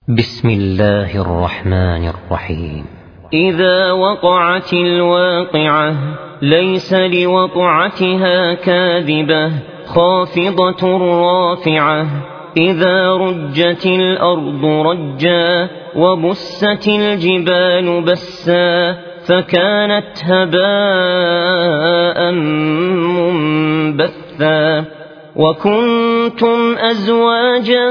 بسم الله الرحمن الرحيم. إذا وقعت الواقعة ليس لوقعتها كاذبة خافضة رافعة. إذا رجت الأرض رجا وبست الجبال بسا فكانت هباء منبثا. وكنتم أزواجا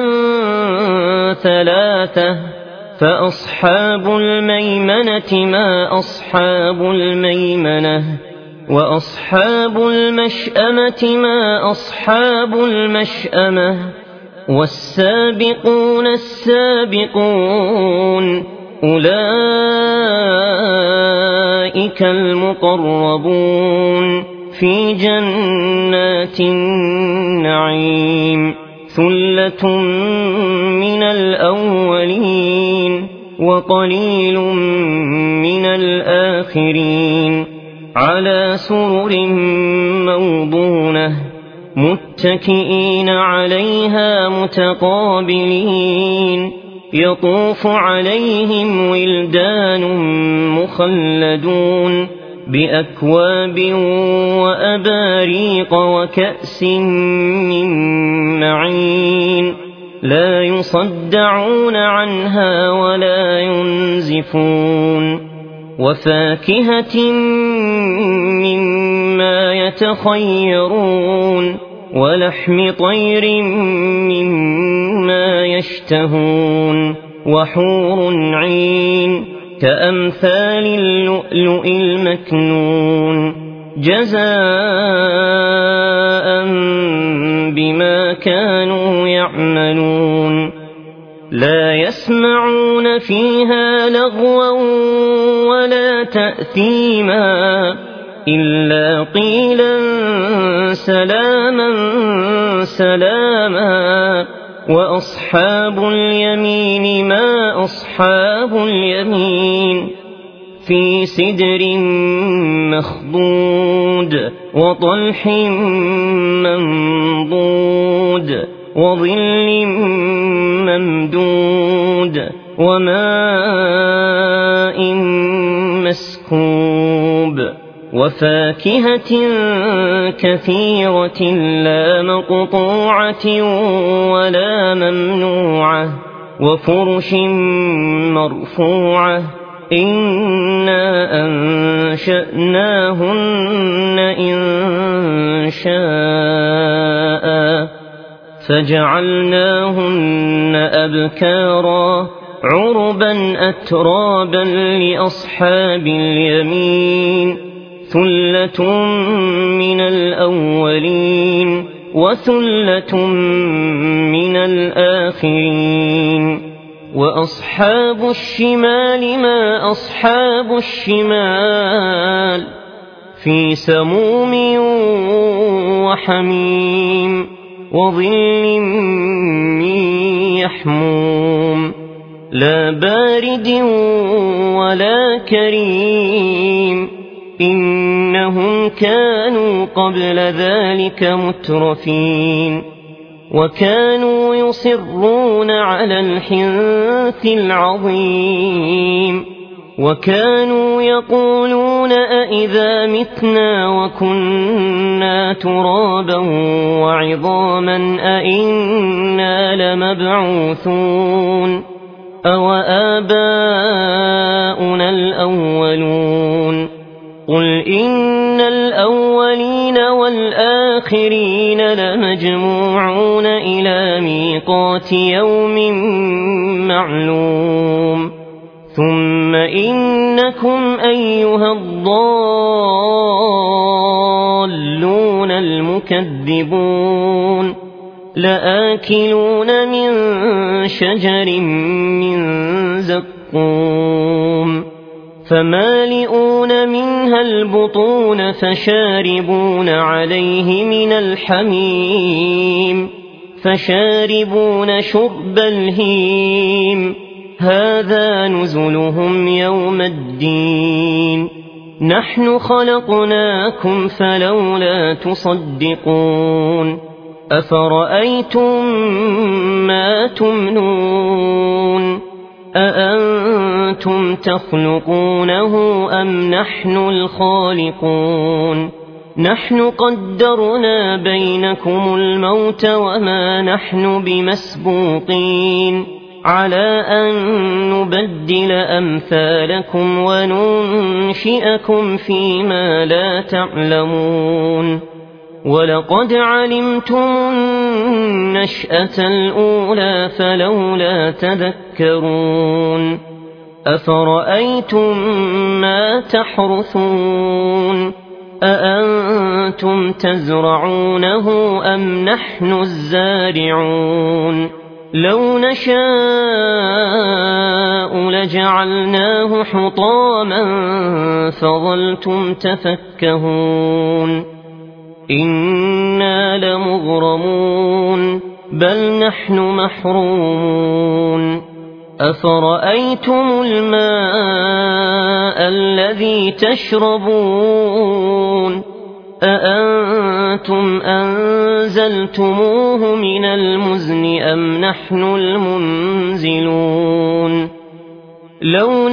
ثلاثة فأصحاب الميمنة ما أصحاب الميمنة وأصحاب المشأمة ما أصحاب المشأمة. والسابقون السابقون أولئك المقربون في جنات النعيم. ثلة من الأولين وقليل من الآخرين. على سرر موضونة متكئين عليها متقابلين. يطوف عليهم ولدان مخلدون بأكواب وأباريق وكأس من معين. لا يصدعون عنها ولا ينزفون. وفاكهة مما يتخيرون ولحم طير مما يشتهون. وحور عين كأمثال اللؤلؤ المكنون جزاء بما كانوا يعملون. لا يسمعون فيها لغوا ولا تأثيما إلا قيلا سلاما سلاما. وأصحاب اليمين ما أصحاب اليمين. في سدر مخضود وطلح منضود وظل ممدود وماء مسكوب. وفاكهة كثيرة لا مقطوعة ولا ممنوعة. وفرش مرفوعة. إنا أنشأناهن إنشاء فجعلناهن أبكارا عربا أترابا لأصحاب اليمين. ثلة من الأولين وثلة من الآخرين. وأصحاب الشمال ما أصحاب الشمال. في سموم وحميم وظل من يحموم. لا بارد ولا كريم. إنهم كانوا قبل ذلك مترفين. وكانوا يصرون على الحنث العظيم. وكانوا يقولون أئذا متنا وكنا ترابا وعظاما أئنا لمبعوثون أو آباؤنا الأولون. قل إن الأولين والآخرين لمجموعون إلى ميقات يوم معلوم. ثم إنكم أيها الضالون المكذبون لآكلون من شجر من زقوم فمالئون منها البطون فشاربون عليه من الحميم فشاربون شرب الهيم. هذا نزلهم يوم الدين. نحن خلقناكم فلولا تصدقون. أفرأيتم ما تمنون أأنتم تخلقونه أم نحن الخالقون نحن قدرنا بينكم الموت وما نحن بمسبوقين على أن نبدل أمثالكم وننشئكم فيما لا تعلمون ولقد علمتم النشأة الأولى فلولا تذكرون أفرأيتم ما تحرثون أأنتم تزرعونه أم نحن الزارعون لو نشاء لجعلناه حطاما فظلتم تفكهون إنا لمغرمون بل نحن محرومون أفرأيتم الماء الذي تشربون أأنتم أنزلتموه من المزن أم نحن المنزلون لو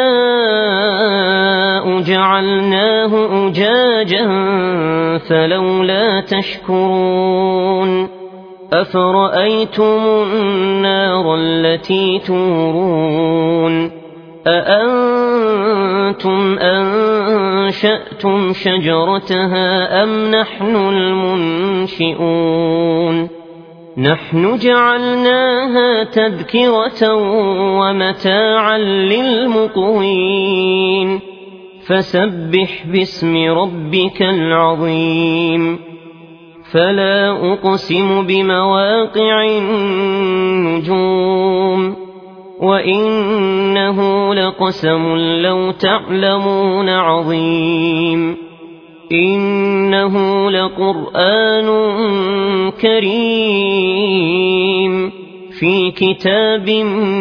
نشاء جعلناه أجاجا فلولا تشكرون أفرأيتم النار التي تورون أأنتم أنشأتم شجرتها أم نحن المنشئون نحن جعلناها تذكرة ومتاعا للمقوين فسبح باسم ربك العظيم فلا أقسم بمواقع النجوم وإنه لقسم لو تعلمون عظيم إنه لقرآن كريم في كتاب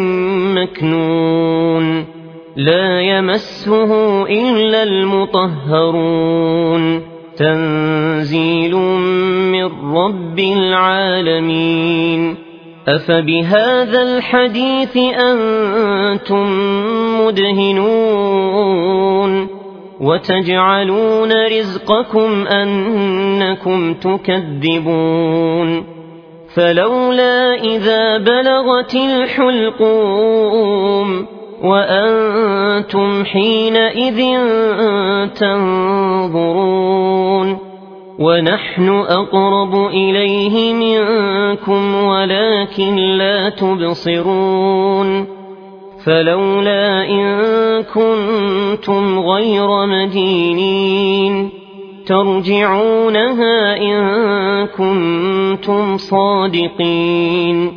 مكنون لا يمسه إلا المطهرون تنزيل من رب العالمين أفبهذا الحديث أنتم مدهنون وتجعلون رزقكم أنكم تكذبون فلولا إذا بلغت الحلقوم وأنتم حينئذ تنظرون ونحن أقرب إليه منكم ولكن لا تبصرون فلولا إن كنتم غير مدينين ترجعونها إن كنتم صادقين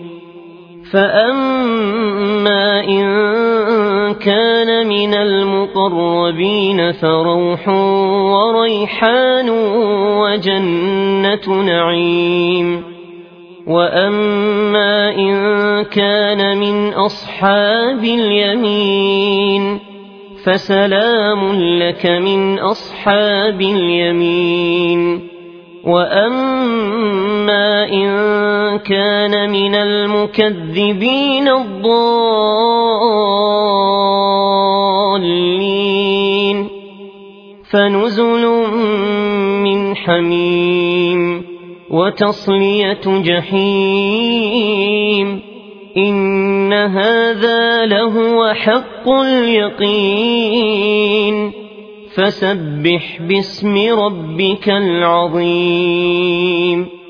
فأما إن كان من المقربين فروح وريحان وجنة نعيم وأما إن كان من أصحاب اليمين فسلام لك من أصحاب اليمين وأما إن كان من المكذبين الضالين فنزل من حميم وتصلية جحيم إن هذا لهو حق اليقين فسبح باسم ربك العظيم